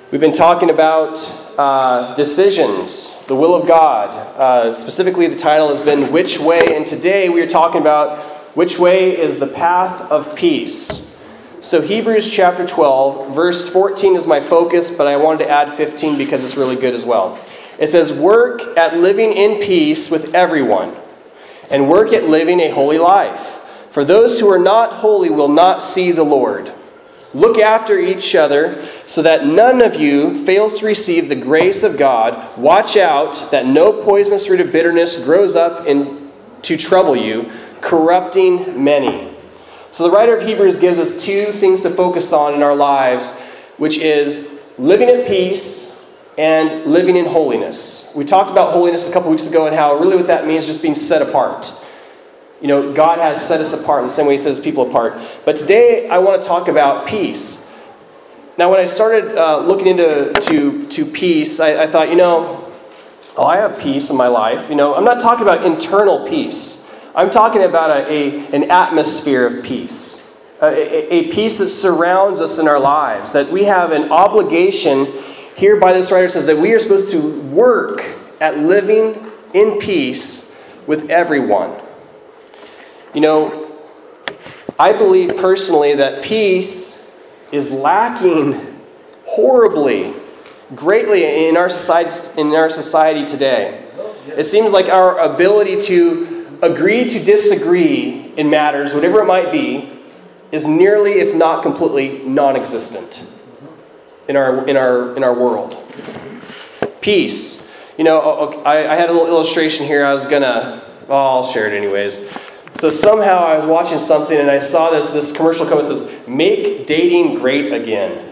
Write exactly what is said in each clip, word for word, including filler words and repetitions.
We've been talking about uh, decisions, the will of God. Uh, specifically, the title has been Which Way? And today we are talking about which way is the path of peace. So Hebrews chapter twelve, verse fourteen is my focus, but I wanted to add fifteen because it's really good as well. It says, work at living in peace with everyone, and work at living a holy life. For those who are not holy will not see the Lord. Look after each other so that none of you fails to receive the grace of God. Watch out that no poisonous root of bitterness grows up in, to trouble you, corrupting many. So the writer of Hebrews gives us two things to focus on in our lives, which is living at peace and living in holiness. We talked about holiness a couple weeks ago and how really what that means is just being set apart. You know, God has set us apart in the same way He sets people apart. But today I want to talk about peace. Now, when I started uh, looking into to, to peace, I, I thought, you know, oh, I have peace in my life. You know, I'm not talking about internal peace. I'm talking about a, a an atmosphere of peace, a, a, a peace that surrounds us in our lives. That we have an obligation. Here, by this writer says that we are supposed to work at living in peace with everyone. You know, I believe personally that peace is lacking horribly, greatly in our society, in our society today. It seems like our ability to agree to disagree in matters, whatever it might be, is nearly, if not completely, non-existent in our in our in our world. Peace. You know, I, I had a little illustration here. I was gonna, well, I'll share it anyways. So somehow I was watching something and I saw this this commercial come and says, "Make dating great again."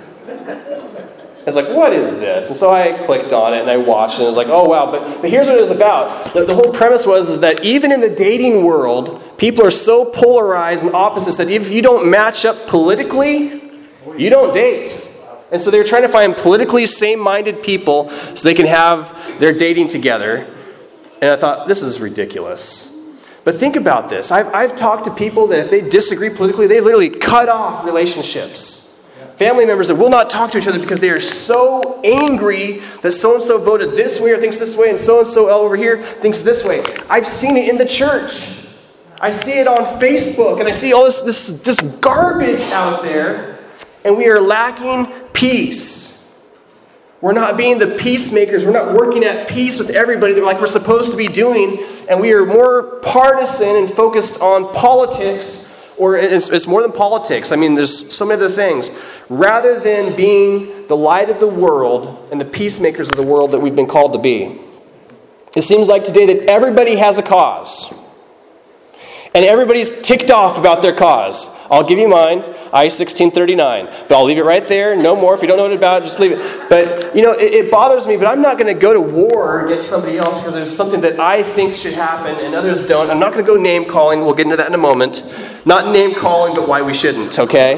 I was like, what is this? And so I clicked on it and I watched it and I was like, oh wow. But, but here's what it was about. The, the whole premise was is that even in the dating world, people are so polarized and opposites that if you don't match up politically, you don't date. And so they were trying to find politically same-minded people so they can have their dating together. And I thought, this is ridiculous. But think about this. I've, I've talked to people that if they disagree politically, they literally cut off relationships. Family members that will not talk to each other because they are so angry that so-and-so voted this way or thinks this way and so-and-so over here thinks this way. I've seen it in the church. I see it on Facebook and I see all this, this, this garbage out there, and we are lacking peace. We're not being the peacemakers. We're not working at peace with everybody like we're supposed to be doing. And we are more partisan and focused on politics. Or it's, it's more than politics. I mean, there's so many other things. Rather than being the light of the world and the peacemakers of the world that we've been called to be. It seems like today that everybody has a cause. And everybody's ticked off about their cause. I'll give you mine, I sixteen thirty-nine. But I'll leave it right there. No more. If you don't know what it's about, just leave it. But, you know, it, it bothers me. But I'm not going to go to war against somebody else because there's something that I think should happen and others don't. I'm not going to go name calling. We'll get into that in a moment. Not name calling, but why we shouldn't, okay?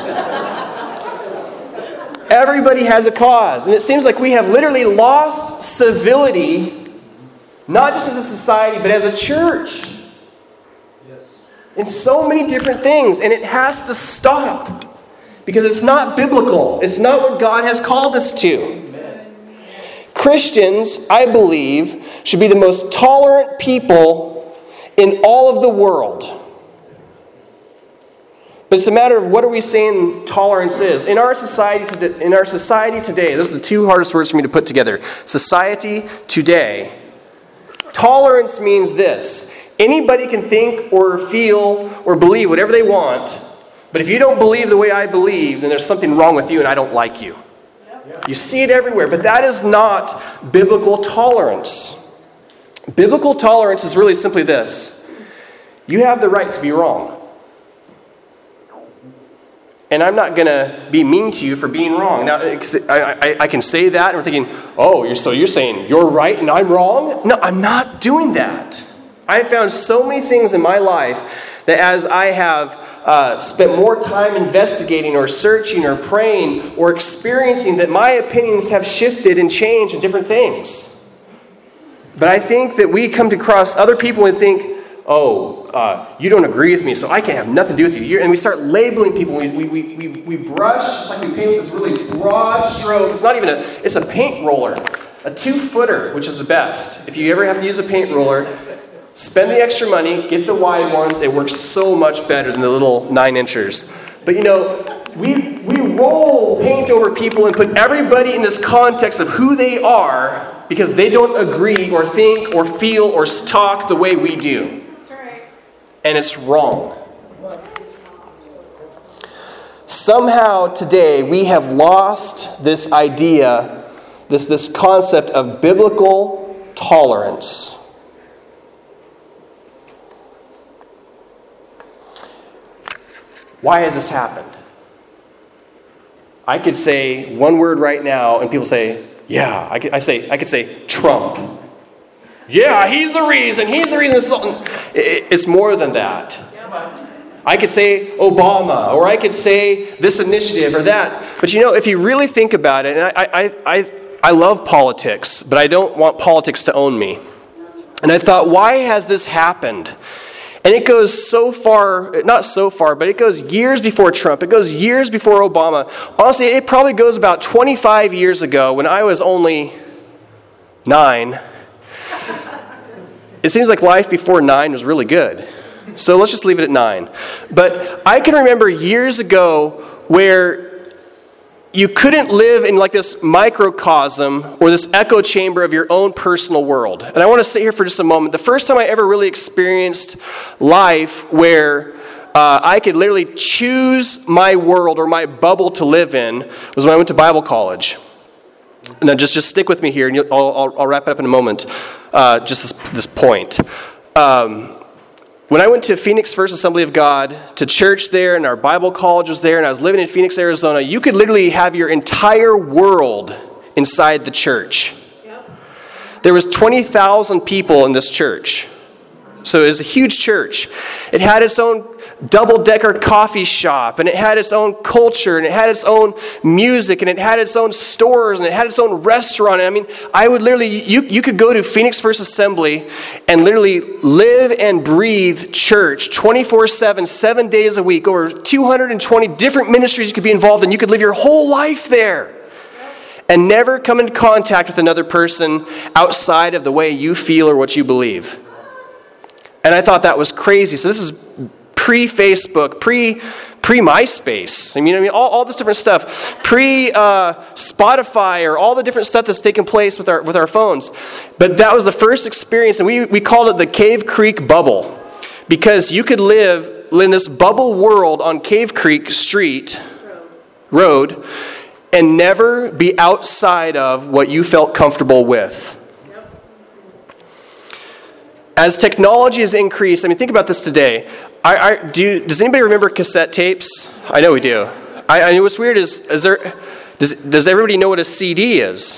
Everybody has a cause. And it seems like we have literally lost civility, not just as a society, but as a church. In so many different things, and it has to stop because it's not biblical. It's not what God has called us to. Amen. Christians, I believe, should be the most tolerant people in all of the world. But it's a matter of what are we saying tolerance is. In our society today, in our society today, those are the two hardest words for me to put together. Society today. Tolerance means this. Anybody can think or feel or believe whatever they want, but if you don't believe the way I believe, then there's something wrong with you and I don't like you. Yep. You see it everywhere, but that is not biblical tolerance. Biblical tolerance is really simply this. You have the right to be wrong. And I'm not going to be mean to you for being wrong. Now, I, I, I can say that and we're thinking, oh, you're, so you're saying you're right and I'm wrong? No, I'm not doing that. I found so many things in my life that as I have uh, spent more time investigating or searching or praying or experiencing that my opinions have shifted and changed in different things. But I think that we come to cross other people and think, oh, uh, you don't agree with me, so I can't have nothing to do with you. You're, and we start labeling people. We, we, we, we, we brush. It's like we paint with this really broad stroke. It's not even a, it's a paint roller. A two-footer, which is the best. If you ever have to use a paint roller, spend the extra money, get the wide ones. It works so much better than the little nine-inchers. But you know, we we roll paint over people and put everybody in this context of who they are because they don't agree or think or feel or talk the way we do. That's right. And it's wrong. Somehow today we have lost this idea, this, this concept of biblical tolerance. Why has this happened? I could say one word right now and people say, yeah, I could, I say, I could say Trump. Yeah, he's the reason, he's the reason. It's more than that. I could say Obama, or I could say this initiative or that. But you know, if you really think about it, and I, I, I, I love politics, but I don't want politics to own me. And I thought, why has this happened? And it goes so far, not so far, but it goes years before Trump. It goes years before Obama. Honestly, it probably goes about twenty-five years ago when I was only nine. It seems like life before nine was really good. So let's just leave it at nine. But I can remember years ago where you couldn't live in like this microcosm or this echo chamber of your own personal world. And I want to sit here for just a moment. The first time I ever really experienced life where uh, I could literally choose my world or my bubble to live in was when I went to Bible college. Now just, just stick with me here, and you'll, I'll, I'll, I'll wrap it up in a moment, uh, just this, this point. Um, When I went to Phoenix First Assembly of God, to church there, and our Bible college was there, and I was living in Phoenix, Arizona, you could literally have your entire world inside the church. Yep. There was twenty thousand people in this church. So it was a huge church. It had its own double-decker coffee shop, and it had its own culture, and it had its own music, and it had its own stores, and it had its own restaurant. And I mean, I would literally, you, you could go to Phoenix First Assembly and literally live and breathe church twenty-four seven, seven days a week, over two hundred twenty different ministries you could be involved in. You could live your whole life there and never come into contact with another person outside of the way you feel or what you believe. And I thought that was crazy. So this is pre-Facebook, pre, pre-MySpace. I mean, I mean, all, all this different stuff. Pre-Spotify, uh, or all the different stuff that's taken place with our with our phones. But that was the first experience, and we, we called it the Cave Creek Bubble. Because you could live in this bubble world on Cave Creek Street, Road, and never be outside of what you felt comfortable with. As technology has increased, I mean, think about this today. I, I, do, does anybody remember cassette tapes? I know we do. I, I know what's weird is, is there, does, does everybody know what a C D is?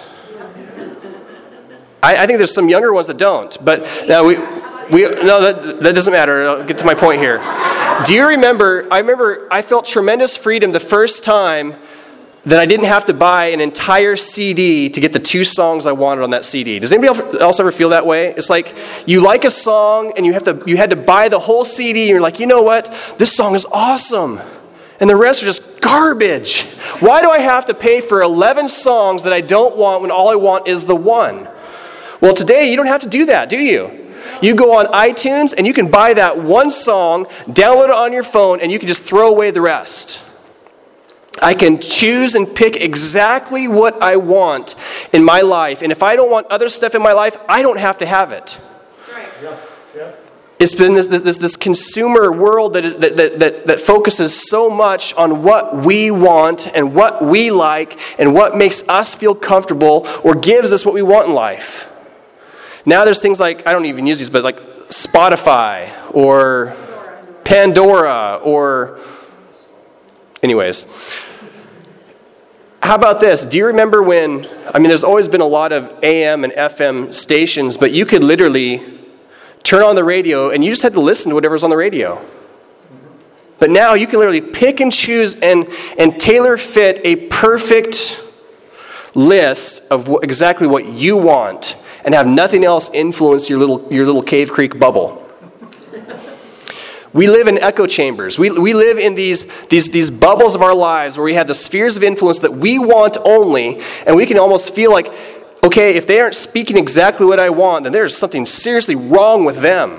I, I think there's some younger ones that don't. But now we, we no, that, that doesn't matter. I'll get to my point here. Do you remember, I remember I felt tremendous freedom the first time that I didn't have to buy an entire C D to get the two songs I wanted on that C D. Does anybody else ever feel that way? It's like you like a song and you have to you had to buy the whole C D and you're like, you know what? This song is awesome. And the rest are just garbage. Why do I have to pay for eleven songs that I don't want when all I want is the one? Well, today you don't have to do that, do you? You go on iTunes and you can buy that one song, download it on your phone, and you can just throw away the rest. I can choose and pick exactly what I want in my life. And if I don't want other stuff in my life, I don't have to have it. That's right. Yeah, yeah. It's been this, this, this consumer world that, that, that, that focuses so much on what we want and what we like and what makes us feel comfortable or gives us what we want in life. Now there's things like, I don't even use these, but like Spotify or Pandora or... Anyways. How about this? Do you remember when, I mean, there's always been a lot of A M and F M stations, but you could literally turn on the radio and you just had to listen to whatever's on the radio. But now you can literally pick and choose and, and tailor fit a perfect list of what, exactly what you want and have nothing else influence your little, your little Cave Creek bubble. We live in echo chambers. We, we live in these, these, these bubbles of our lives where we have the spheres of influence that we want only, and we can almost feel like, okay, if they aren't speaking exactly what I want, then there's something seriously wrong with them.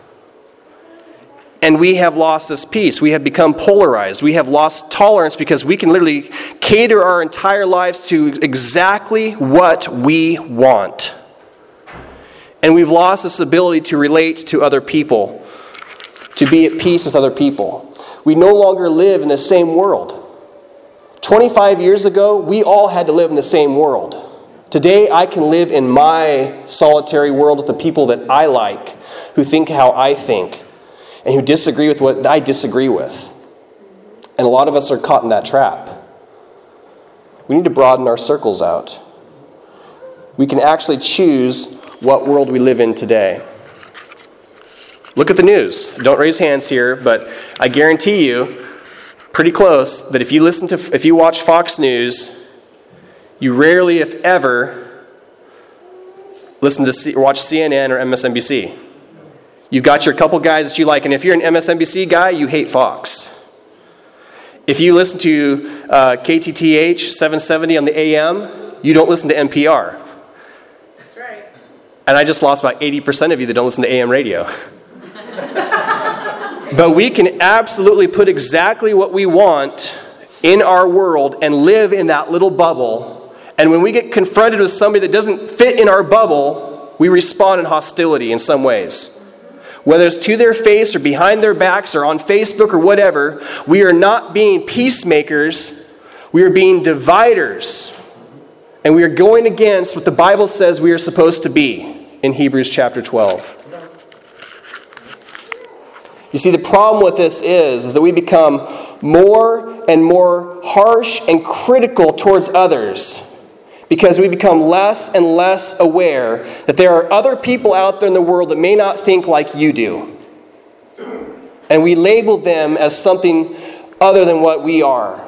And we have lost this peace. We have become polarized. We have lost tolerance because we can literally cater our entire lives to exactly what we want. And we've lost this ability to relate to other people, to be at peace with other people. We no longer live in the same world. twenty-five years ago, we all had to live in the same world. Today, I can live in my solitary world with the people that I like, who think how I think, and who disagree with what I disagree with. And a lot of us are caught in that trap. We need to broaden our circles out. We can actually choose what world we live in today. Look at the news. Don't raise hands here, but I guarantee you, pretty close, that if you listen to, if you watch Fox News, you rarely, if ever, listen to C, or watch C N N or M S N B C. You've got your couple guys that you like, and if you're an M S N B C guy, you hate Fox. If you listen to uh, K T T H seven seventy on the A M, you don't listen to N P R. That's right. And I just lost about eighty percent of you that don't listen to A M radio. But we can absolutely put exactly what we want in our world and live in that little bubble. And when we get confronted with somebody that doesn't fit in our bubble, we respond in hostility in some ways. Whether it's to their face or behind their backs or on Facebook or whatever, we are not being peacemakers. We are being dividers. And we are going against what the Bible says we are supposed to be in Hebrews chapter twelve. You see, the problem with this is, is that we become more and more harsh and critical towards others because we become less and less aware that there are other people out there in the world that may not think like you do. And we label them as something other than what we are.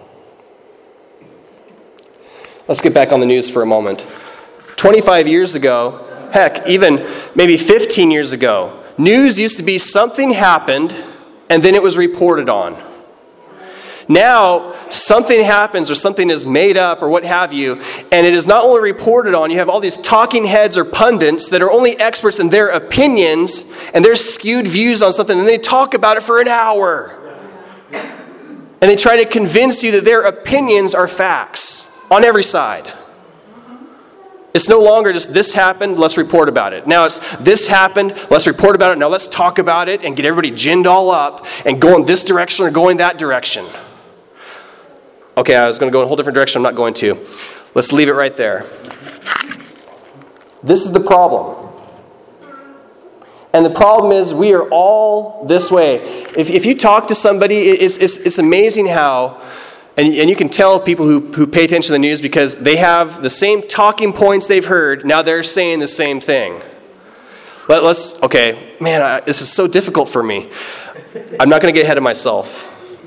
Let's get back on the news for a moment. twenty-five years ago, heck, even maybe fifteen years ago, news used to be something happened and then it was reported on. Now, something happens or something is made up or what have you, and it is not only reported on, you have all these talking heads or pundits that are only experts in their opinions and their skewed views on something, and they talk about it for an hour. And they try to convince you that their opinions are facts on every side. It's no longer just this happened, let's report about it. Now it's this happened, let's report about it, now let's talk about it and get everybody ginned all up and go in this direction or go in that direction. Okay, I was going to go in a whole different direction, I'm not going to. Let's leave it right there. This is the problem. And the problem is we are all this way. If, if you talk to somebody, it's, it's, it's amazing how... And, and you can tell people who, who pay attention to the news because they have the same talking points they've heard. Now they're saying the same thing. Let, let's, okay, man, I, this is so difficult for me. I'm not going to get ahead of myself.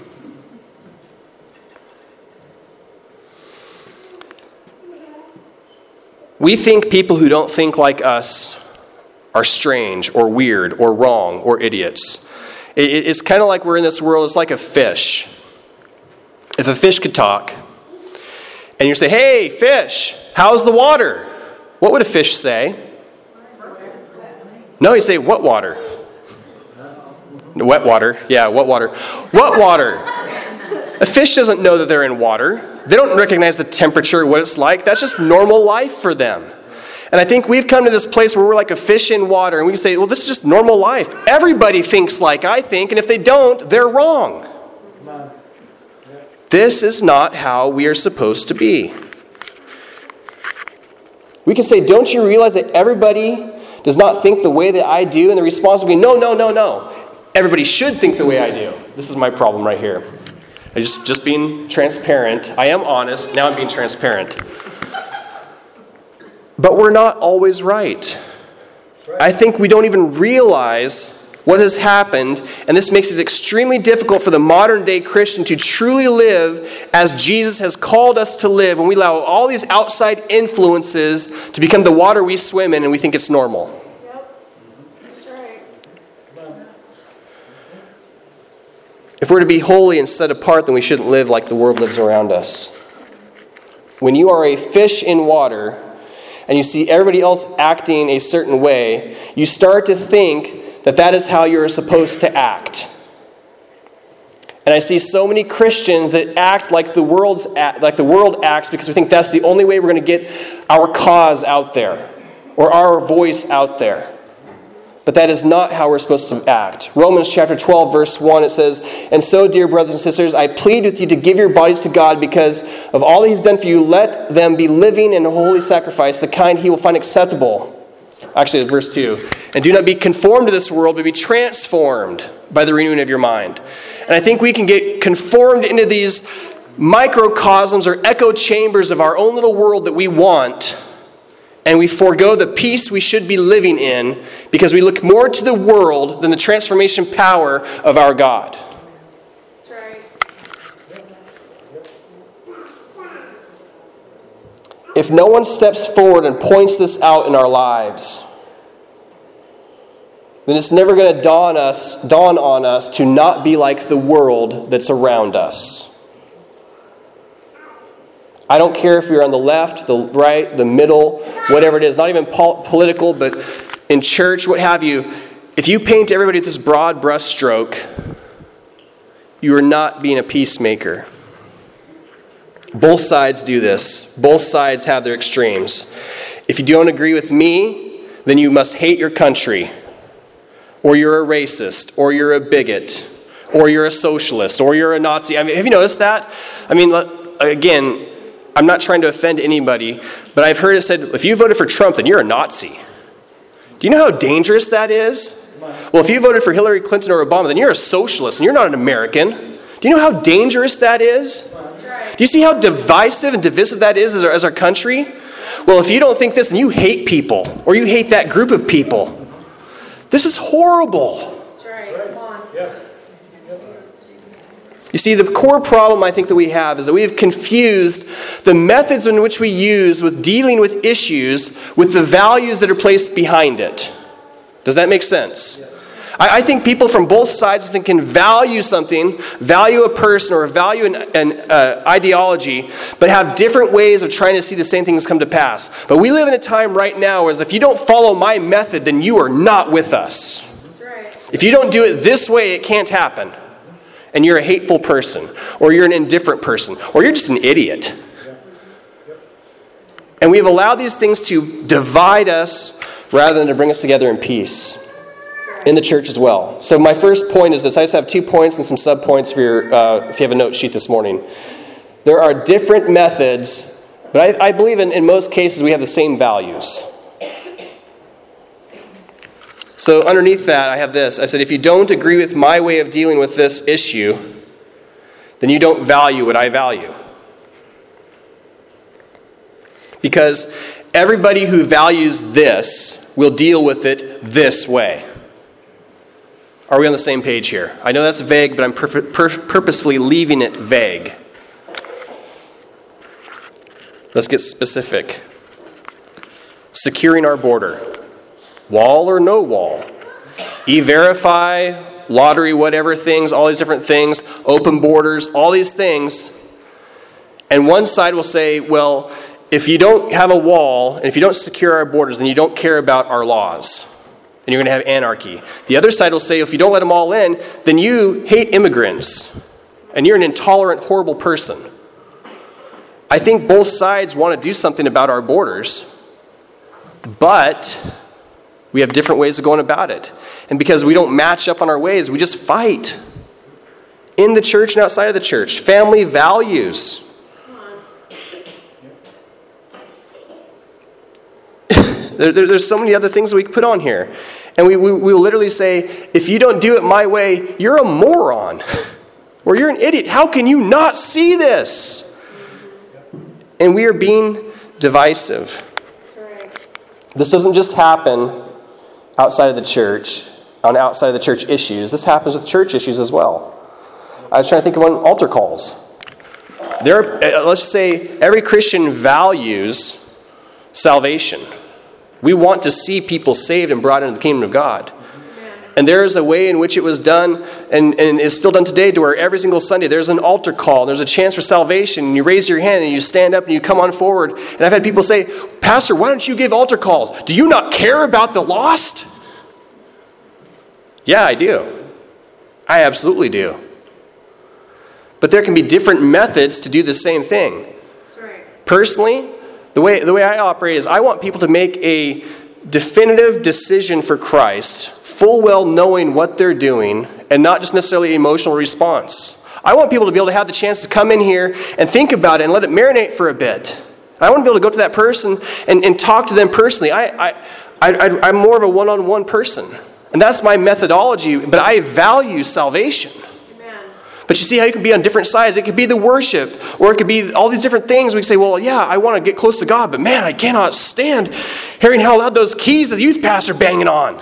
We think people who don't think like us are strange or weird or wrong or idiots. It, it's kind of like we're in this world, it's like a fish. If a fish could talk, and you say, hey, fish, how's the water? What would a fish say? No, he'd say, what water? Wet water. Yeah, what water? What water? A fish doesn't know that they're in water. They don't recognize the temperature, what it's like. That's just normal life for them. And I think we've come to this place where we're like a fish in water, and we can say, well, this is just normal life. Everybody thinks like I think, and if they don't, they're wrong. This is not how we are supposed to be. We can say, don't you realize that everybody does not think the way that I do? And the response will be, no, no, no, no. Everybody should think the way I do. This is my problem right here. I just, just being transparent. I am honest. Now I'm being transparent. But we're not always right. I think we don't even realize what has happened, and this makes it extremely difficult for the modern day Christian to truly live as Jesus has called us to live when we allow all these outside influences to become the water we swim in and we think it's normal. Yep, that's right. If we're to be holy and set apart, then we shouldn't live like the world lives around us. When you are a fish in water and you see everybody else acting a certain way, you start to think that that is how you're supposed to act. And I see so many Christians that act like the world's like the world acts because we think that's the only way we're going to get our cause out there or our voice out there. But that is not how we're supposed to act. Romans chapter twelve, verse one, it says, "And so, dear brothers and sisters, I plead with you to give your bodies to God because of all that He's done for you. Let them be living and a holy sacrifice, the kind He will find acceptable." Actually, verse two. "And do not be conformed to this world, but be transformed by the renewing of your mind." And I think we can get conformed into these microcosms or echo chambers of our own little world that we want, and we forego the peace we should be living in because we look more to the world than the transformation power of our God. That's right. If no one steps forward and points this out in our lives, then it's never going to dawn us, dawn on us to not be like the world that's around us. I don't care if you're on the left, the right, the middle, whatever it is, not even pol- political, but in church, what have you. If you paint everybody with this broad brush stroke, you are not being a peacemaker. Both sides do this. Both sides have their extremes. If you don't agree with me, then you must hate your country, or you're a racist, or you're a bigot, or you're a socialist, or you're a Nazi. I mean, have you noticed that? I mean, again, I'm not trying to offend anybody, but I've heard it said, if you voted for Trump, then you're a Nazi. Do you know how dangerous that is? Well, if you voted for Hillary Clinton or Obama, then you're a socialist, and you're not an American. Do you know how dangerous that is? Do you see how divisive and divisive that is as our, as our country? Well, if you don't think this, then you hate people, or you hate that group of people. This is horrible. That's right. Come on. Yeah. You see, the core problem I think that we have is that we have confused the methods in which we use with dealing with issues with the values that are placed behind it. Does that make sense? I, I think people from both sides can value something, value a person, or value an, an uh, ideology, but have different ways of trying to see the same things come to pass. But we live in a time right now where if you don't follow my method, then you are not with us. That's right. If you don't do it this way, it can't happen. And you're a hateful person, or you're an indifferent person, or you're just an idiot. And we've allowed these things to divide us rather than to bring us together in peace in the church as well. So my first point is this. I just have two points and some sub-points for your, uh, if you have a note sheet this morning. There are different methods, but I, I believe in, in most cases we have the same values. So underneath that, I have this. I said, if you don't agree with my way of dealing with this issue, then you don't value what I value. Because everybody who values this will deal with it this way. Are we on the same page here? I know that's vague, but I'm pur- pur- purposefully leaving it vague. Let's get specific. Securing our border. Wall or no wall? E-Verify, lottery, whatever things, all these different things, open borders, all these things. And one side will say, well, if you don't have a wall, and if you don't secure our borders, then you don't care about our laws. And you're going to have anarchy. The other side will say, if you don't let them all in, then you hate immigrants. And you're an intolerant, horrible person. I think both sides want to do something about our borders. But we have different ways of going about it. And because we don't match up on our ways, we just fight. In the church and outside of the church. Family values. there, there, there's so many other things that we can put on here. And we, we, we will literally say, if you don't do it my way, you're a moron. Or you're an idiot. How can you not see this? And we are being divisive. This doesn't just happen outside of the church, on outside of the church issues. This happens with church issues as well. I was trying to think of one, altar calls. There, let's just say every Christian values salvation. We want to see people saved and brought into the kingdom of God. And there is a way in which it was done and, and is still done today to where every single Sunday there's an altar call. There's a chance for salvation. And you raise your hand and you stand up and you come on forward. And I've had people say, Pastor, why don't you give altar calls? Do you not care about the lost? Yeah, I do. I absolutely do. But there can be different methods to do the same thing. That's right. Personally, the way, the way I operate is I want people to make a definitive decision for Christ, full well knowing what they're doing, and not just necessarily emotional response. I want people to be able to have the chance to come in here and think about it and let it marinate for a bit. I want to be able to go to that person and, and talk to them personally. I, I, I, I'm more of a one-on-one person. And that's my methodology, but I value salvation. Amen. But you see how you can be on different sides. It could be the worship, or it could be all these different things. We say, well, yeah, I want to get close to God, but man, I cannot stand hearing how loud those keys the youth pastor banging on.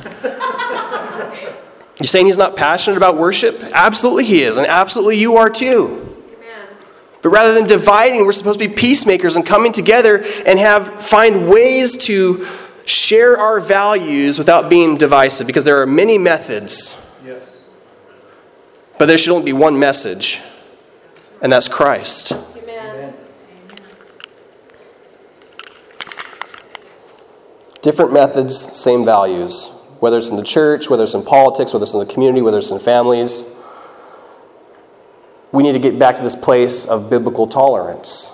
You saying he's not passionate about worship? Absolutely he is, and absolutely you are too. Amen. But rather than dividing, we're supposed to be peacemakers and coming together and have find ways to share our values without being divisive, because there are many methods. Yes. But there should only be one message, and that's Christ. Amen. Different methods, same values. Whether it's in the church, whether it's in politics, whether it's in the community, whether it's in families. We need to get back to this place of biblical tolerance.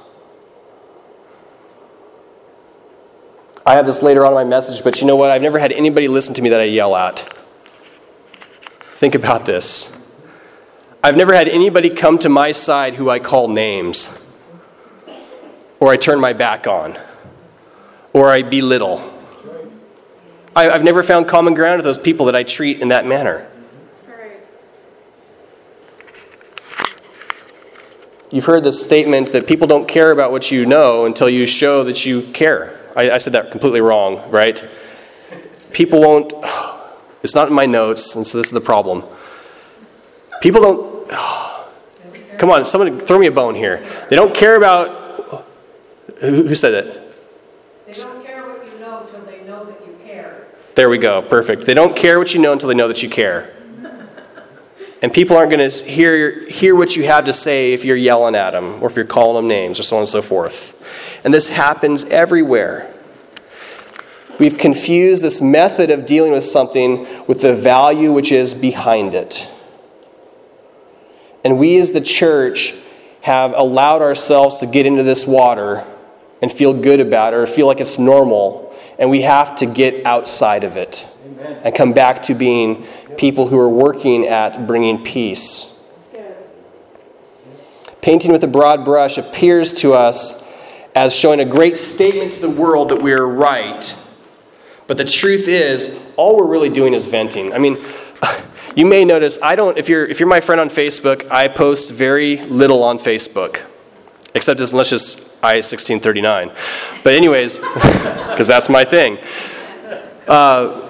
I have this later on in my message, but you know what? I've never had anybody listen to me that I yell at. Think about this. I've never had anybody come to my side who I call names, or I turn my back on, or I belittle. I, I've never found common ground with those people that I treat in that manner. That's right. You've heard this statement that people don't care about what you know until you show that you care. I, I said that completely wrong, right? People won't, it's not in my notes, and so this is the problem. People don't, come on, someone throw me a bone here. They don't care about, who, who said it? They don't care what you know until they know that you care. There we go, perfect. They don't care what you know until they know that you care. And people aren't going to hear hear what you have to say if you're yelling at them or if you're calling them names or so on and so forth. And this happens everywhere. We've confused this method of dealing with something with the value which is behind it. And we as the church have allowed ourselves to get into this water and feel good about it or feel like it's normal. And we have to get outside of it. Amen. And come back to being people who are working at bringing peace. Painting with a broad brush appears to us as showing a great statement to the world that we're right. But the truth is, all we're really doing is venting. I mean, you may notice, I don't, if you're if you're my friend on Facebook, I post very little on Facebook. Except as unless it's I sixteen thirty-nine. But anyways, because that's my thing. Uh,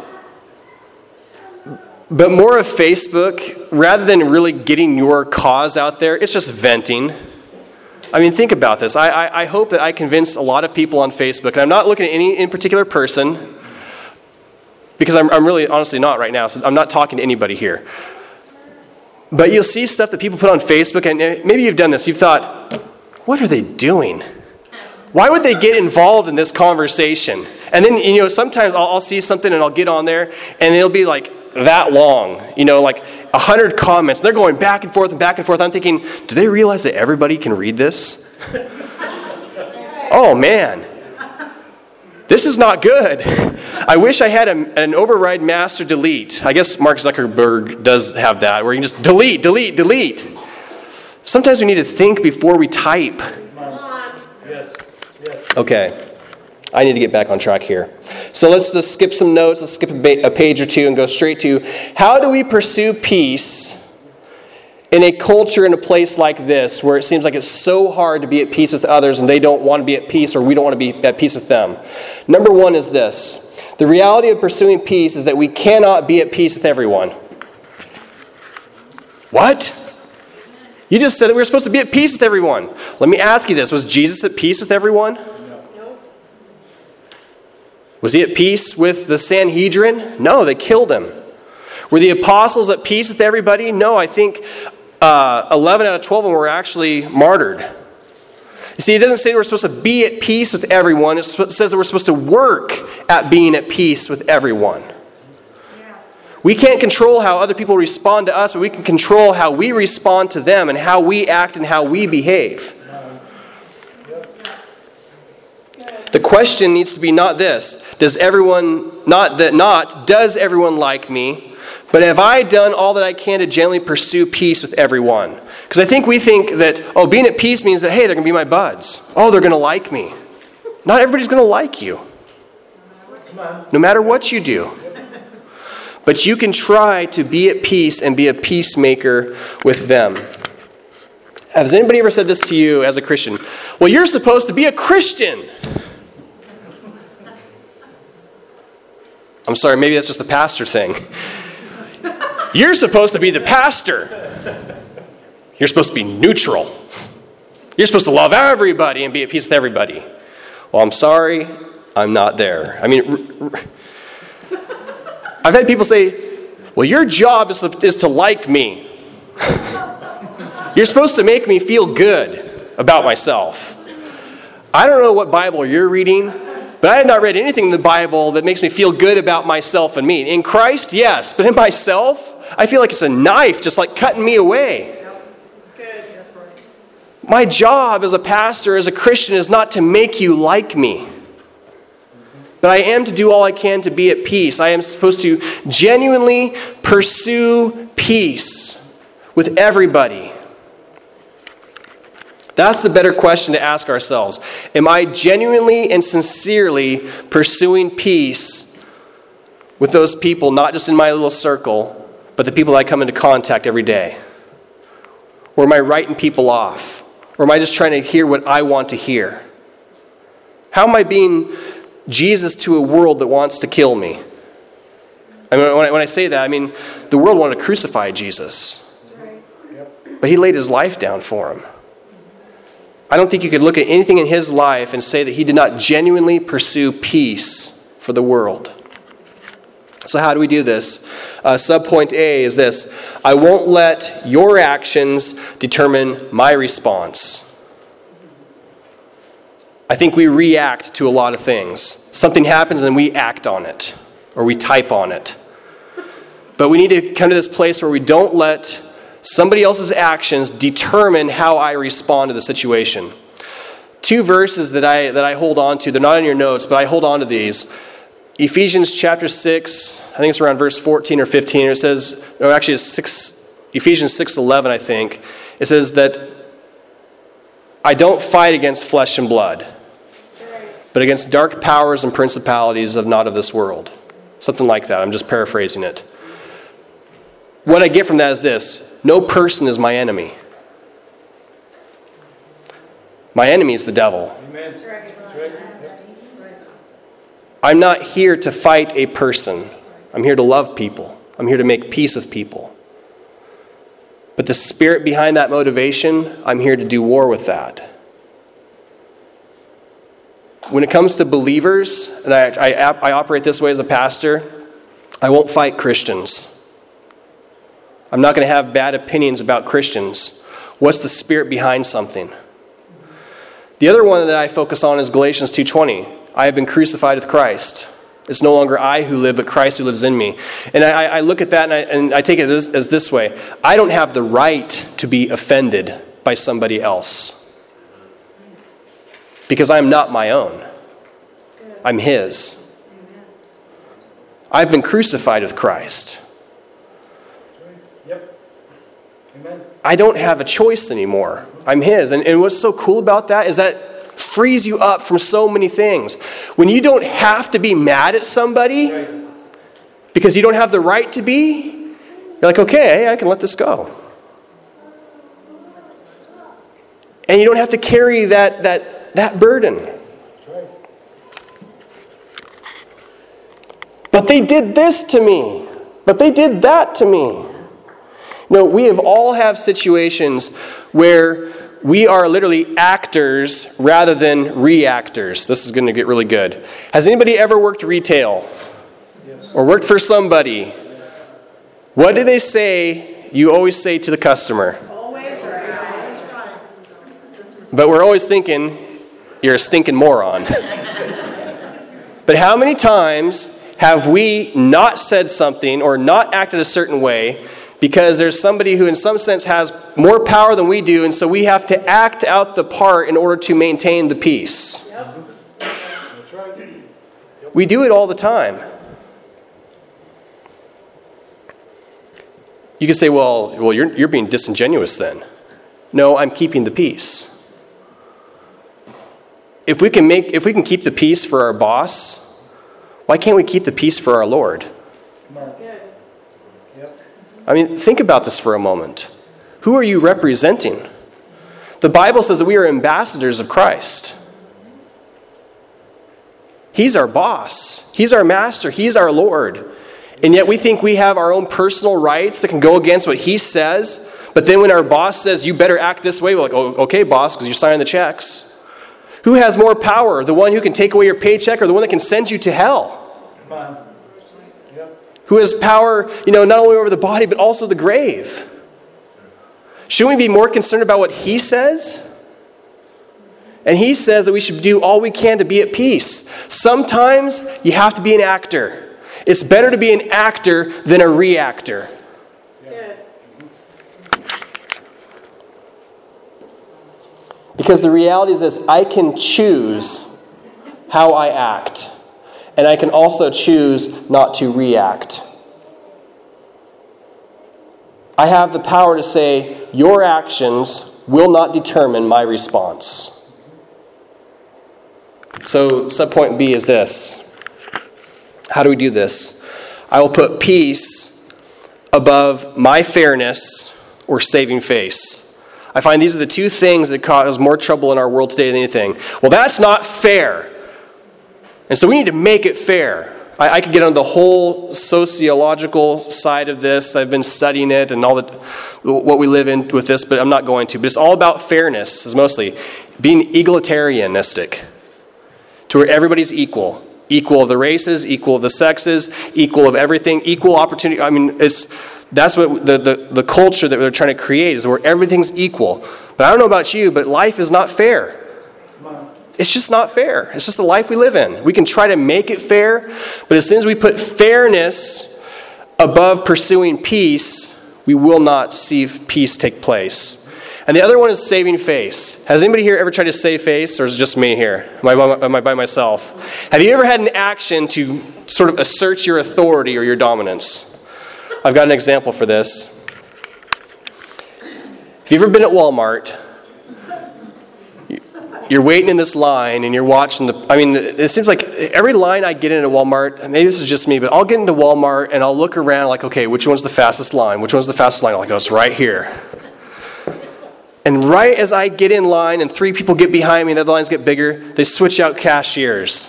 but more of Facebook, rather than really getting your cause out there, it's just venting. I mean, think about this. I, I, I hope that I convinced a lot of people on Facebook, and I'm not looking at any in particular person, because I'm, I'm really honestly not right now, so I'm not talking to anybody here. But you'll see stuff that people put on Facebook, and maybe you've done this. You've thought, what are they doing? Why would they get involved in this conversation? And then, you know, sometimes I'll, I'll see something and I'll get on there, and it'll be like that long, you know, like a hundred comments. They're going back and forth and back and forth. I'm thinking, do they realize that everybody can read this? Oh, man. This is not good. I wish I had a, an override master delete. I guess Mark Zuckerberg does have that, where you can just delete, delete, delete. Sometimes we need to think before we type. Come on. Yes. Yes. Okay. I need to get back on track here. So let's just skip some notes. Let's skip a, ba- a page or two and go straight to how do we pursue peace in a culture, in a place like this, where it seems like it's so hard to be at peace with others and they don't want to be at peace, or we don't want to be at peace with them. Number one is this. The reality of pursuing peace is that we cannot be at peace with everyone. What? You just said that we were supposed to be at peace with everyone. Let me ask you this. Was Jesus at peace with everyone? No. Was he at peace with the Sanhedrin? No, they killed him. Were the apostles at peace with everybody? No, I think uh, eleven out of twelve of them were actually martyred. You see, it doesn't say that we're supposed to be at peace with everyone. It says that we're supposed to work at being at peace with everyone. We can't control how other people respond to us, but we can control how we respond to them and how we act and how we behave. The question needs to be not this, does everyone, not that not, does everyone like me? But have I done all that I can to genuinely pursue peace with everyone? Because I think we think that, oh, being at peace means that, hey, they're going to be my buds. Oh, they're going to like me. Not everybody's going to like you. No matter what you do. But you can try to be at peace and be a peacemaker with them. Has anybody ever said this to you as a Christian? Well, you're supposed to be a Christian. I'm sorry, maybe that's just a pastor thing. You're supposed to be the pastor. You're supposed to be neutral. You're supposed to love everybody and be at peace with everybody. Well, I'm sorry, I'm not there. I mean, r- r- I've had people say, well, your job is to, is to like me. You're supposed to make me feel good about myself. I don't know what Bible you're reading, but I have not read anything in the Bible that makes me feel good about myself and me. In Christ, yes, but in myself, I feel like it's a knife just like cutting me away. It's good. That's right. My job as a pastor, as a Christian, is not to make you like me. But I am to do all I can to be at peace. I am supposed to genuinely pursue peace with everybody. That's the better question to ask ourselves. Am I genuinely and sincerely pursuing peace with those people, not just in my little circle, but the people that I come into contact every day? Or am I writing people off? Or am I just trying to hear what I want to hear? How am I being Jesus to a world that wants to kill me? I mean, when I, when I say that, I mean, the world wanted to crucify Jesus. But he laid his life down for him. I don't think you could look at anything in his life and say that he did not genuinely pursue peace for the world. So how do we do this? Uh, subpoint A is this: I won't let your actions determine my response. I think we react to a lot of things. Something happens and we act on it, or we type on it. But we need to come to this place where we don't let somebody else's actions determine how I respond to the situation. Two verses that I that I hold on to, they're not in your notes, but I hold on to these. Ephesians chapter six, I think it's around verse fourteen or fifteen, it says, or actually it's six, Ephesians six eleven, I think. It says that I don't fight against flesh and blood, but against dark powers and principalities of not of this world. Something like that. I'm just paraphrasing it. What I get from that is this: no person is my enemy. My enemy is the devil. Amen. I'm not here to fight a person. I'm here to love people. I'm here to make peace with people. But the spirit behind that motivation, I'm here to do war with that. When it comes to believers, and I, I, I operate this way as a pastor, I won't fight Christians. I'm not going to have bad opinions about Christians. What's the spirit behind something? The other one that I focus on is Galatians two twenty. I have been crucified with Christ. It's no longer I who live, but Christ who lives in me. And I, I look at that and I, and I take it as, as this way. I don't have the right to be offended by somebody else, because I'm not my own. I'm his. I've been crucified with Christ. Yep. Amen. I don't have a choice anymore. I'm his. And, and what's so cool about that is that frees you up from so many things. When you don't have to be mad at somebody Right. because you don't have the right to be, you're like, okay, I can let this go. And you don't have to carry that that that burden. Right. But they did this to me. But they did that to me. No, we have all have situations where we are literally actors rather than reactors. This is going to get really good. Has anybody ever worked retail? Yes. Or worked for somebody? What do they say you always say to the customer? Always right. But we're always thinking, you're a stinking moron. But how many times have we not said something or not acted a certain way because there's somebody who in some sense has more power than we do, and so we have to act out the part in order to maintain the peace? Yep. That's right. We do it all the time. You can say, well, well, you're, you're being disingenuous then. No, I'm keeping the peace. If we can make, if we can keep the peace for our boss, why can't we keep the peace for our Lord? That's good. Yep. I mean, think about this for a moment. Who are you representing? The Bible says that we are ambassadors of Christ. He's our boss. He's our master. He's our Lord. And yet we think we have our own personal rights that can go against what he says. But then when our boss says, you better act this way, we're like, oh, okay, boss, because you're signing the checks. Who has more power? The one who can take away your paycheck or the one that can send you to hell? Come on. Yep. Who has power, you know, not only over the body, but also the grave? Shouldn't we be more concerned about what he says? And he says that we should do all we can to be at peace. Sometimes you have to be an actor. It's better to be an actor than a reactor. That's good. Because the reality is this, I can choose how I act. And I can also choose not to react. I have the power to say, your actions will not determine my response. So, subpoint B is this. How do we do this? I will put peace above my fairness or saving face. I find these are the two things that cause more trouble in our world today than anything. Well, that's not fair. And so we need to make it fair. I, I could get on the whole sociological side of this. I've been studying it and all the, what we live in with this, but I'm not going to. But it's all about fairness, is mostly being egalitarianistic, to where everybody's equal. Equal of the races, equal of the sexes, equal of everything, equal opportunity. I mean, it's that's what the, the, the culture that they're trying to create is where everything's equal. But I don't know about you, but life is not fair. It's just not fair. It's just the life we live in. We can try to make it fair, but as soon as we put fairness above pursuing peace, we will not see peace take place. And the other one is saving face. Has anybody here ever tried to save face, or is it just me here? Am I, by, am I by myself? Have you ever had an action to sort of assert your authority or your dominance? I've got an example for this. Have you ever been at Walmart? You're waiting in this line and you're watching the... I mean, it seems like every line I get into Walmart, maybe this is just me, but I'll get into Walmart and I'll look around like, okay, which one's the fastest line? Which one's the fastest line? I'm like, oh, it's right here. And right as I get in line and three people get behind me and the other lines get bigger, they switch out cashiers.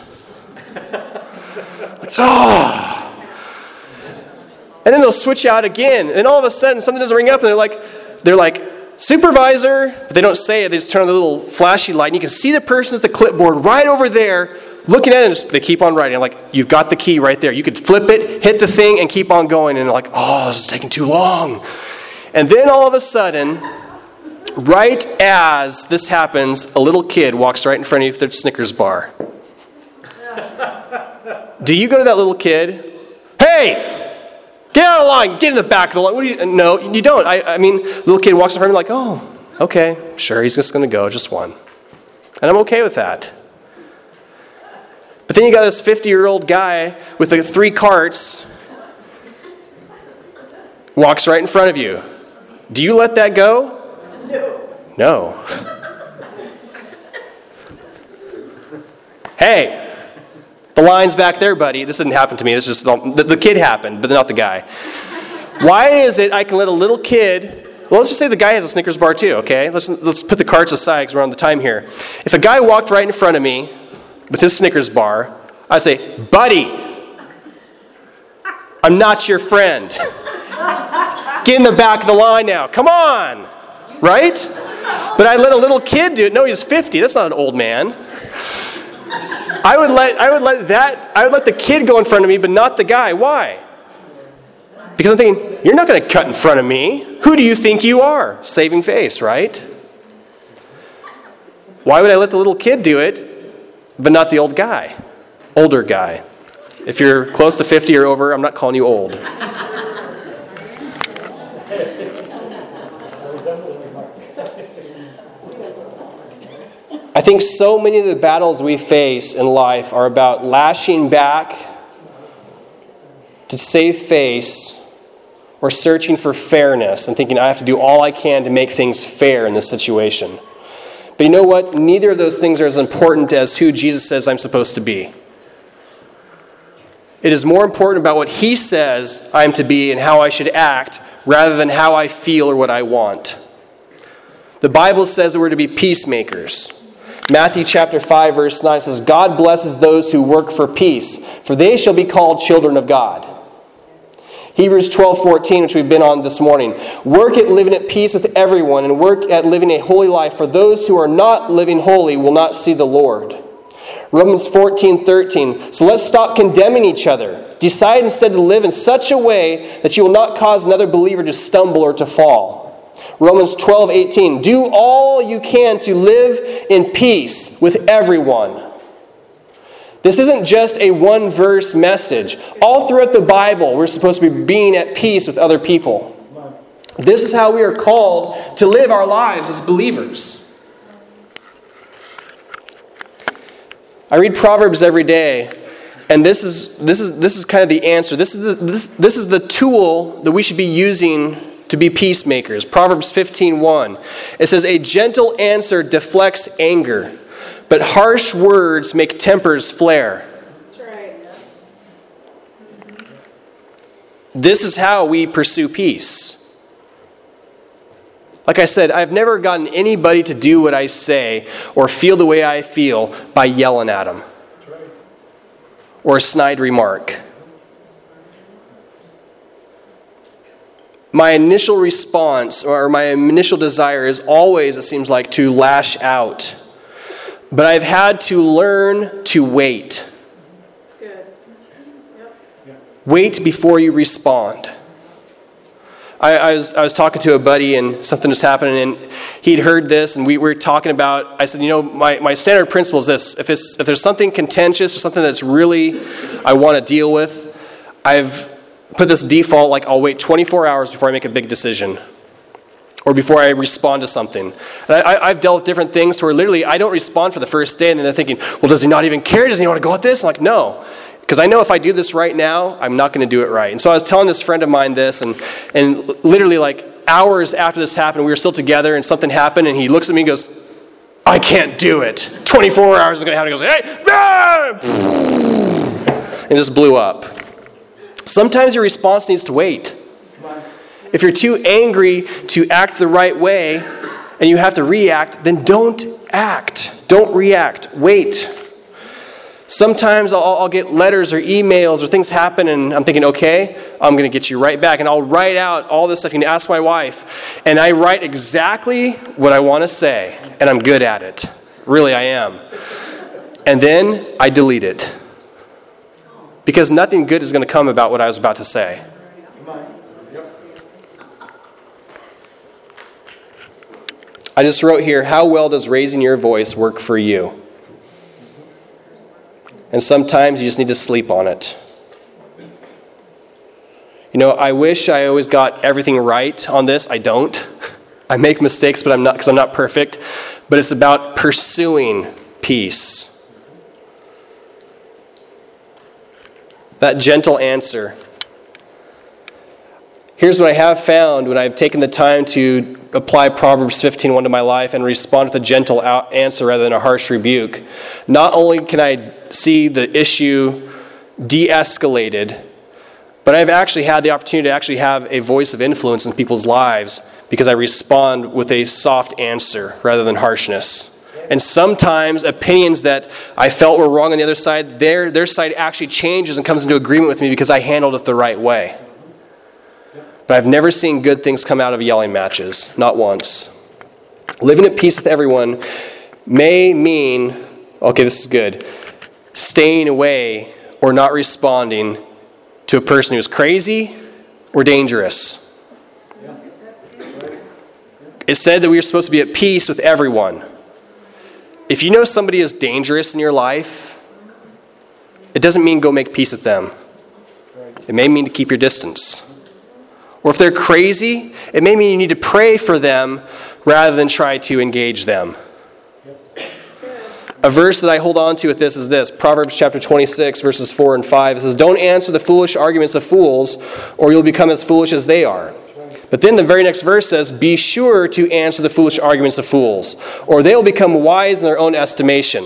Like, oh. And then they'll switch out again. And all of a sudden, something doesn't ring up and they're like, they're like, supervisor, but they don't say it. They just turn on the little flashy light and you can see the person with the clipboard right over there looking at it and just, they keep on writing. I'm like, you've got the key right there. You could flip it, hit the thing, and keep on going. And they're like, oh, this is taking too long. And then all of a sudden... right as this happens, a little kid walks right in front of you with their Snickers bar. Do you go to that little kid? Hey! Get out of line! Get in the back of the line! What do you, no, you don't. I, I mean, little kid walks in front of me like, oh, okay, sure, he's just going to go, just one. And I'm okay with that. But then you got this fifty-year-old guy with the three carts, walks right in front of you. Do you let that go? No. Hey, the line's back there, buddy. This didn't happen to me. This just the, the kid happened, but not the guy. Why is it I can let a little kid... Well, let's just say the guy has a Snickers bar too, okay? Let's, let's put the carts aside because we're on the time here. If a guy walked right in front of me with his Snickers bar, I'd say, buddy, I'm not your friend. Get in the back of the line now. Come on. Right? But I let a little kid do it. No, he's fifty. That's not an old man. I would let I would let that I would let the kid go in front of me, but not the guy. Why? Because I'm thinking, you're not going to cut in front of me. Who do you think you are? Saving face, right? Why would I let the little kid do it, but not the old guy, older guy? If you're close to fifty or over, I'm not calling you old. I think so many of the battles we face in life are about lashing back to save face or searching for fairness and thinking I have to do all I can to make things fair in this situation. But you know what? Neither of those things are as important as who Jesus says I'm supposed to be. It is more important about what he says I'm to be and how I should act rather than how I feel or what I want. The Bible says that we're to be peacemakers. Matthew chapter five verse nine says, God blesses those who work for peace, for they shall be called children of God. Hebrews twelve fourteen, which we've been on this morning. Work at living at peace with everyone and work at living a holy life, for those who are not living holy will not see the Lord. Romans fourteen thirteen. So let's stop condemning each other. Decide instead to live in such a way that you will not cause another believer to stumble or to fall. Romans twelve eighteen. Do all you can to live in peace with everyone. This isn't just a one-verse message. All throughout the Bible, we're supposed to be being at peace with other people. This is how we are called to live our lives as believers. I read Proverbs every day, and this is this is this is kind of the answer. This is the this, this is the tool that we should be using to be peacemakers. Proverbs fifteen one. It says, a gentle answer deflects anger, but harsh words make tempers flare. That's right. This is how we pursue peace. Like I said, I've never gotten anybody to do what I say or feel the way I feel by yelling at them. Or a snide remark. My initial response or my initial desire is always, it seems like, to lash out. But I've had to learn to wait. Good. Yep. Wait before you respond. I, I was I was talking to a buddy and something was happening and he'd heard this and we were talking about, I said, you know, my, my standard principle is this. If it's if there's something contentious or something that's really I want to deal with, I've put this default, like I'll wait twenty-four hours before I make a big decision. Or before I respond to something. And I, I've dealt with different things where literally I don't respond for the first day and then they're thinking, well, does he not even care? Does he want to go at this? I'm like, no. Because I know if I do this right now, I'm not going to do it right. And so I was telling this friend of mine this, and, and literally like hours after this happened, we were still together and something happened, and he looks at me and goes, I can't do it. twenty-four hours is going to happen. He goes, hey, ah! And just blew up. Sometimes your response needs to wait. If you're too angry to act the right way and you have to react, then don't act. Don't react. Wait. Sometimes I'll, I'll get letters or emails or things happen and I'm thinking, okay, I'm going to get you right back. And I'll write out all this stuff. You can ask my wife. And I write exactly what I want to say. And I'm good at it. Really, I am. And then I delete it. Because nothing good is going to come about what I was about to say. I just wrote here, how well does raising your voice work for you? And sometimes you just need to sleep on it. You know, I wish I always got everything right on this. I don't. I make mistakes, but I'm not because I'm not perfect. But it's about pursuing peace. That gentle answer. Here's what I have found when I've taken the time to apply Proverbs fifteen one to my life and respond with a gentle answer rather than a harsh rebuke. Not only can I see the issue de-escalated, but I've actually had the opportunity to actually have a voice of influence in people's lives because I respond with a soft answer rather than harshness. And sometimes opinions that I felt were wrong on the other side, their, their side actually changes and comes into agreement with me because I handled it the right way. But I've never seen good things come out of yelling matches. Not once. Living at peace with everyone may mean, okay, this is good, staying away or not responding to a person who's crazy or dangerous. It said that we are supposed to be at peace with everyone. If you know somebody is dangerous in your life, it doesn't mean go make peace with them. It may mean to keep your distance. Or if they're crazy, it may mean you need to pray for them rather than try to engage them. A verse that I hold on to with this is this, Proverbs chapter twenty-six, verses four and five. It says, "Don't answer the foolish arguments of fools, or you'll become as foolish as they are." But then the very next verse says, "Be sure to answer the foolish arguments of fools, or they will become wise in their own estimation."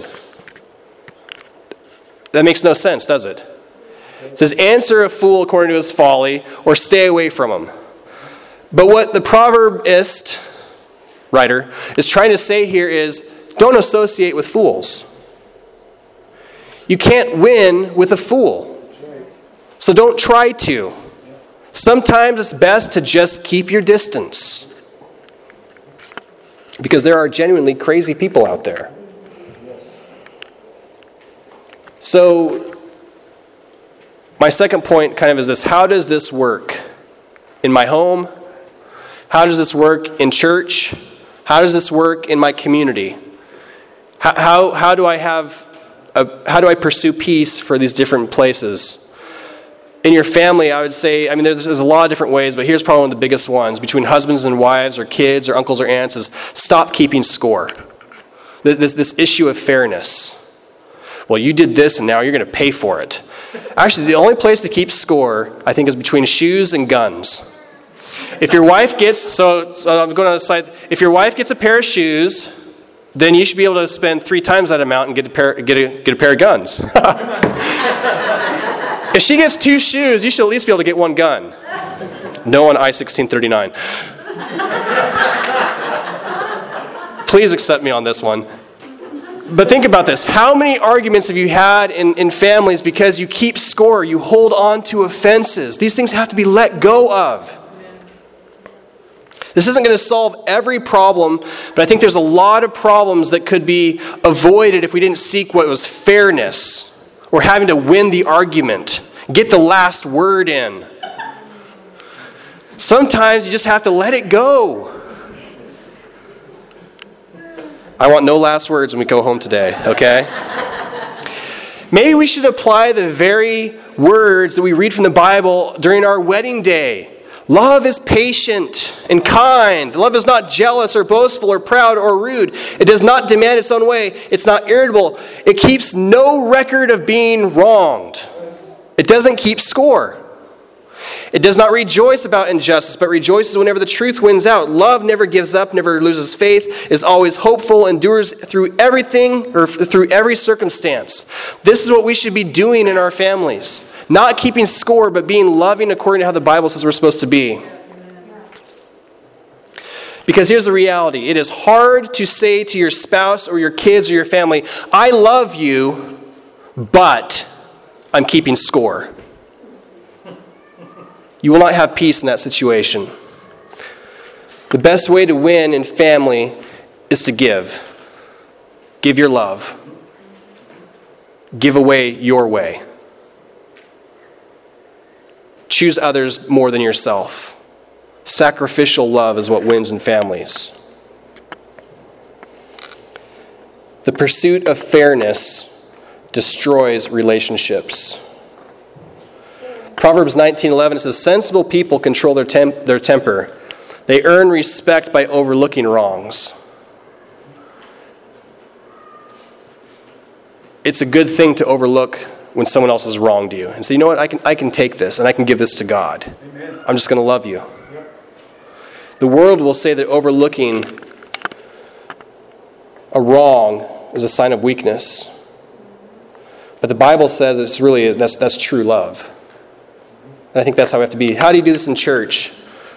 That makes no sense, does it? It says, answer a fool according to his folly, or stay away from him. But what the proverbist writer is trying to say here is, don't associate with fools. You can't win with a fool. So don't try to. Sometimes it's best to just keep your distance. Because there are genuinely crazy people out there. So, my second point kind of is this. How does this work in my home? How does this work in church? How does this work in my community? How, how, how do I have, a, how do I pursue peace for these different places? In your family, I would say, I mean, there's, there's a lot of different ways, but here's probably one of the biggest ones. Between husbands and wives or kids or uncles or aunts is stop keeping score. This, this issue of fairness. Well, you did this and now you're going to pay for it. Actually, the only place to keep score, I think, is between shoes and guns. If your wife gets, so, so I'm going on the side, if your wife gets a pair of shoes, then you should be able to spend three times that amount and get a pair, get a, get a pair of guns. If she gets two shoes, you should at least be able to get one gun. No on I sixteen thirty-nine. Please accept me on this one. But think about this. How many arguments have you had in, in families because you keep score, you hold on to offenses? These things have to be let go of. This isn't going to solve every problem, but I think there's a lot of problems that could be avoided if we didn't seek what was fairness or having to win the argument, get the last word in. Sometimes you just have to let it go. I want no last words when we go home today, okay? Maybe we should apply the very words that we read from the Bible during our wedding day. Love is patient and kind. Love is not jealous or boastful or proud or rude. It does not demand its own way. It's not irritable. It keeps no record of being wronged. It doesn't keep score. It does not rejoice about injustice, but rejoices whenever the truth wins out. Love never gives up, never loses faith, is always hopeful, endures through everything or through every circumstance. This is what we should be doing in our families. Not keeping score, but being loving according to how the Bible says we're supposed to be. Because here's the reality. It is hard to say to your spouse or your kids or your family, I love you, but I'm keeping score. You will not have peace in that situation. The best way to win in family is to give. Give your love. Give away your way. Choose others more than yourself. Sacrificial love is what wins in families. The pursuit of fairness destroys relationships. Proverbs nineteen eleven says, sensible people control their, temp- their temper. They earn respect by overlooking wrongs. It's a good thing to overlook when someone else has wronged you. And say, you know what, I can, I can take this and I can give this to God. Amen. I'm just going to love you. Yep. The world will say that overlooking a wrong is a sign of weakness. But the Bible says it's really, that's, that's true love. And I think that's how we have to be. How do you do this in church?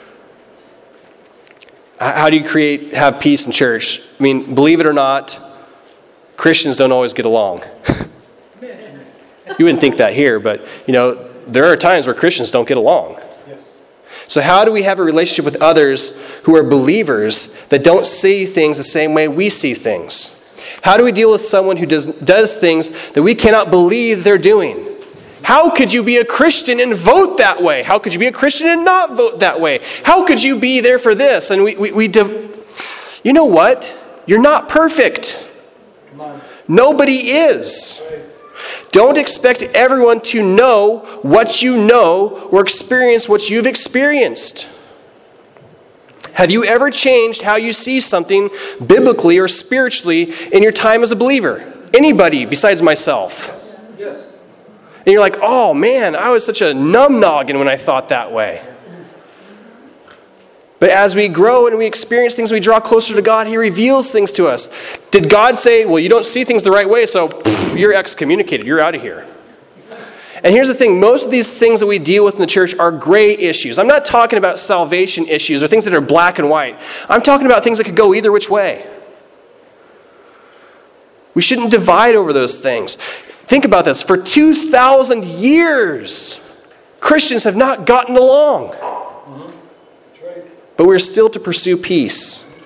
How do you create, have peace in church? I mean, believe it or not, Christians don't always get along. You wouldn't think that here, but, you know, there are times where Christians don't get along. Yes. So how do we have a relationship with others who are believers that don't see things the same way we see things? How do we deal with someone who does, does things that we cannot believe they're doing? How could you be a Christian and vote that way? How could you be a Christian and not vote that way? How could you be there for this? And we, we, we div- you know what? You're not perfect. Come on. Nobody is. Right. Don't expect everyone to know what you know or experience what you've experienced. Have you ever changed how you see something biblically or spiritually in your time as a believer? Anybody besides myself? Yes. And you're like, oh man, I was such a numb noggin when I thought that way. But as we grow and we experience things, we draw closer to God, He reveals things to us. Did God say, well, you don't see things the right way, so pff, you're excommunicated, you're out of here? And here's the thing, most of these things that we deal with in the church are gray issues. I'm not talking about salvation issues or things that are black and white. I'm talking about things that could go either which way. We shouldn't divide over those things. Think about this. For two thousand years, Christians have not gotten along. Mm-hmm. That's right. But we're still to pursue peace.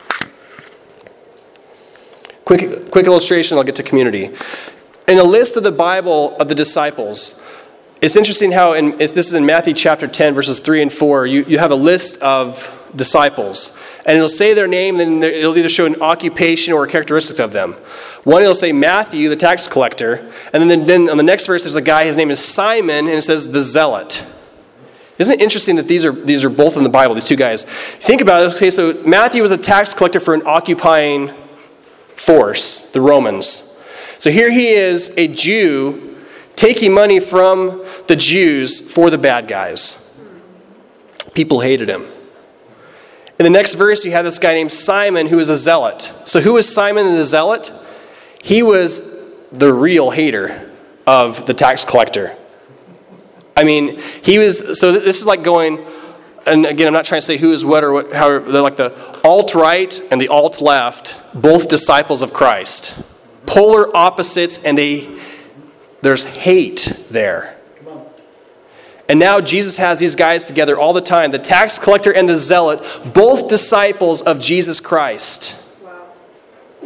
Quick, quick illustration, I'll get to community. In a list of the Bible of the disciples, it's interesting how, in, it's, this is in Matthew chapter ten, verses three and four, you, you have a list of disciples. And it'll say their name, and then it'll either show an occupation or a characteristic of them. One, it'll say Matthew, the tax collector. And then, then on the next verse, there's a guy, his name is Simon, and it says the zealot. Isn't it interesting that these are these are both in the Bible, these two guys? Think about it. Okay, so Matthew was a tax collector for an occupying force, the Romans. So here he is, a Jew, taking money from the Jews for the bad guys. People hated him. In the next verse, you have this guy named Simon who is a zealot. So who was Simon the zealot? He was the real hater of the tax collector. I mean, he was, so this is like going, and again, I'm not trying to say who is what or what, however, they're like the alt-right and the alt-left, both disciples of Christ. Polar opposites, and they, there's hate there. Come on. And now Jesus has these guys together all the time, the tax collector and the zealot, both disciples of Jesus Christ. Wow.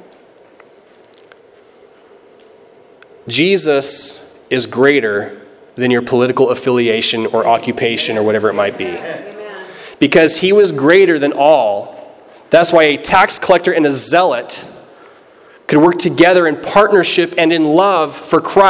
Jesus is greater than your political affiliation or occupation or whatever it might be. Amen. Because he was greater than all. That's why a tax collector and a zealot could work together in partnership and in love for Christ.